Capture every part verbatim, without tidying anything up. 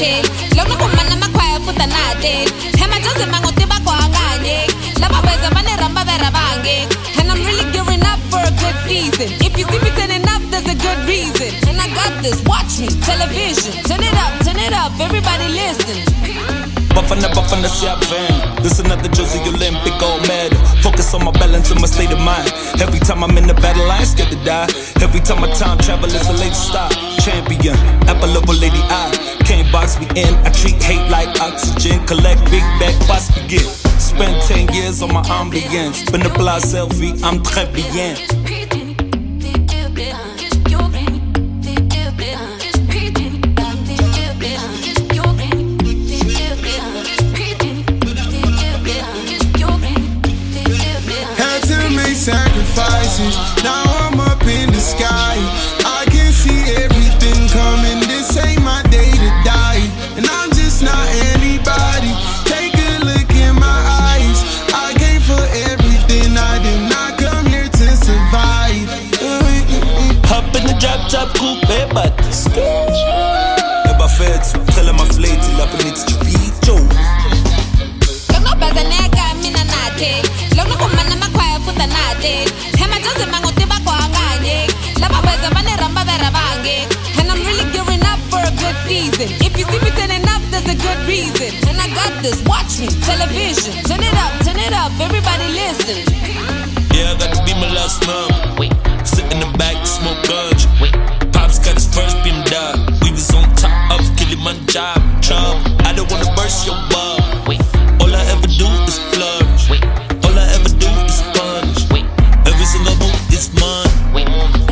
nate. Lona kumana makwaya futa nate. Hema jose mangote bakwanganye. Laba beza bane ramba vera bange. And I'm really gearing up for a good season. If you see me turning up, there's a good reason. And I got this, watch me, television. Turn it up, turn it up, everybody listen. Bafana bafana siyaven. This another Josie Olympic gold medal. Focus on my balance and my state of mind. Every time I'm in the battle, I ain't scared to die. Every time I time travel, it's a late stop. Champion, apple of a lady eye. Can't box me in, I treat hate like oxygen. Collect big bag, boss begin. Spent ten years on my ambience. Been a plus selfie, I'm très bien. Sacrifices, now I'm up in the sky. I can see everything coming. This ain't my day to die, and I'm just not anybody. Take a look in my eyes. I came for everything. I did not come here to survive. Hop in the drop top coupe, but Eba fethu, tell my flate till up in its chupito. Lono bazaneka mina nate. Lono kumana makwaya futa nate. Hema jose mangote bakwanganye. Laba beza bane ramba vera bange. And I'm really gearing up for a good season. If you see me turning up, there's a good reason. And I got this, watch me, television. Turn it up, turn it up, everybody listen. Yeah, I got to be my last number. Wait, sit in the back, smoke ganja. Wait, Pops got his first beam dog. We was on top of Kilimanjaro. Trouble, I don't wanna burst your bub. Wait, all I ever do is flourish. Wait, all I ever do is punish. Wait, every single move is mine. Wait.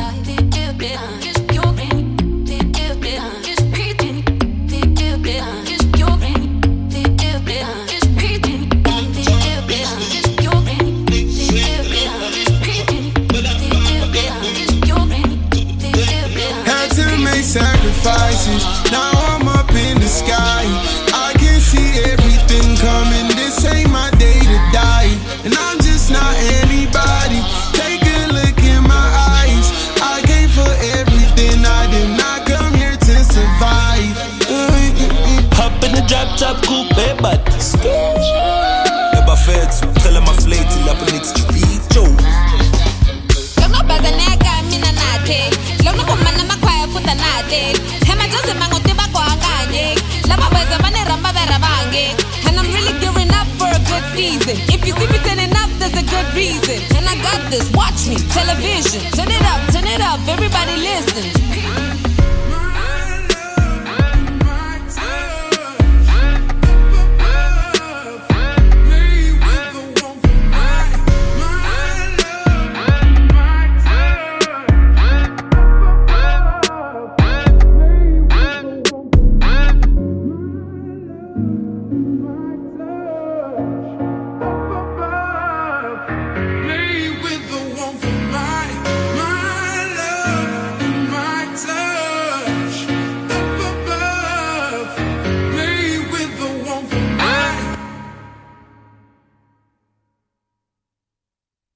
Sacrifices, now I'm up in the sky. I can see everything coming. This ain't my day to die, and I'm just not anybody. Take a look in my eyes. I came for everything. I did not come here to survive. Hop in the drop top coupe, but Eba fethu, tell my flate till up in its chupito. Lono bazaneka mina nate. Lono kumana makwaya futa nate. Hema jose mangote bakwanganye. Laba beza bane ramba vera bange. And I'm really gearing up for a good season. If you see me turning up, there's a good reason. And I got this, watch me, television. Turn it up.